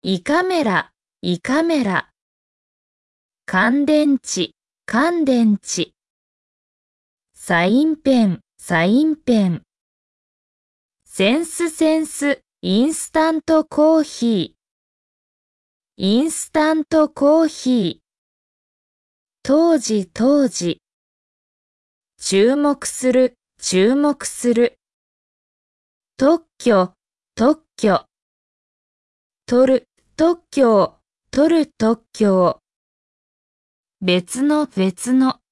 胃カメラ、胃カメラ。乾電池、乾電池。サインペン、サインペン。センスセンス、インスタントコーヒー。インスタントコーヒー。当時、当時。注目する、注目する。特許、特許。取る、特許を、取る特許を。別の、別の。